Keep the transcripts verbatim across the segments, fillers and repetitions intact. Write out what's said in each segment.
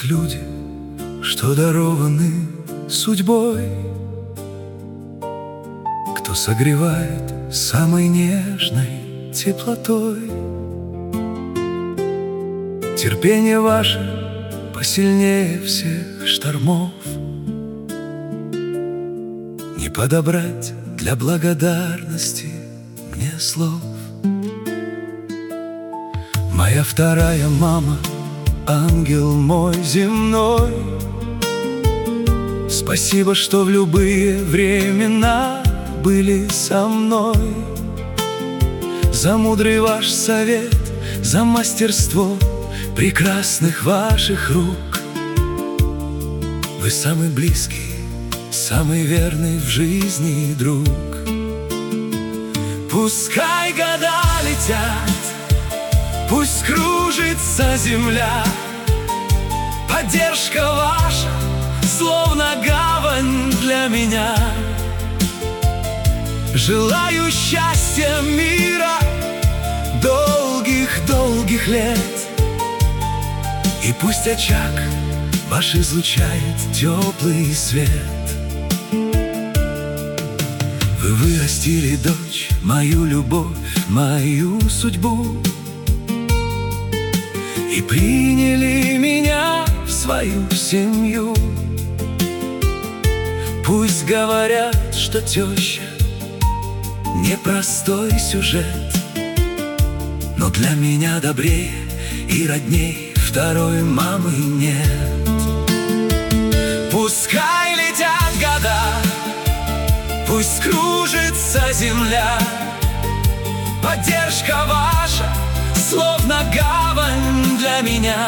люди, что дарованы судьбой, кто согревает самой нежной теплотой. Терпение ваше посильнее всех штормов, не подобрать для благодарности мне слов. Моя вторая мама, ангел мой земной, спасибо, что в любые времена были со мной. За мудрый ваш совет, за мастерство прекрасных ваших рук. Вы самый близкий, самый верный в жизни друг. Пускай года летят, пусть кружится земля, поддержка ваша словно гавань для меня. Желаю счастья, мира, долгих-долгих лет. И пусть очаг ваш излучает теплый свет. Вы вырастили, дочь, мою любовь, мою судьбу, и приняли меня в свою семью. Пусть говорят, что теща непростой сюжет, но для меня добрее и родней второй мамы нет. Пускай летят года, пусть кружится земля, поддержка ваша словно гавань для меня.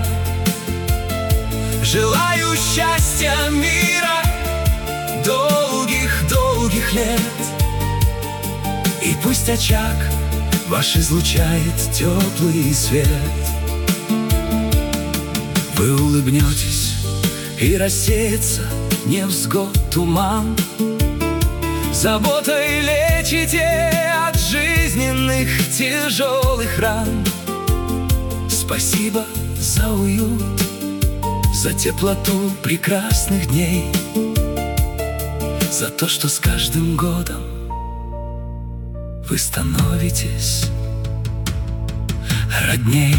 Желаю счастья, мира, долгих-долгих лет. И пусть очаг ваш излучает теплый свет. Вы улыбнетесь, и рассеется невзгод туман. Заботой лечите от жизненных тяжелых ран. Спасибо за уют, за теплоту прекрасных дней, за то, что с каждым годом вы становитесь родней.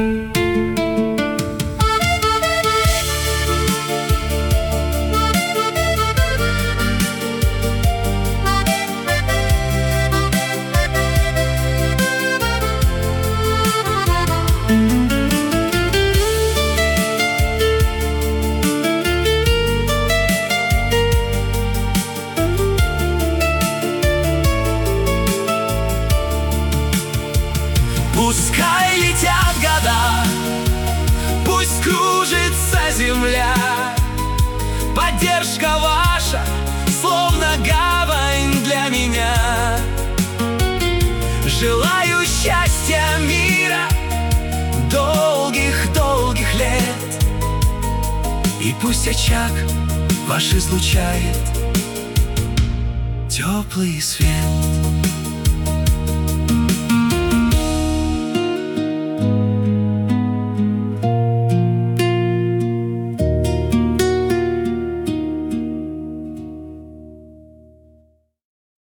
Пускай летят года, пусть кружится земля, поддержка ваша словно гавань для меня. Желаю счастья, мира, долгих-долгих лет. И пусть очаг ваш излучает теплый свет.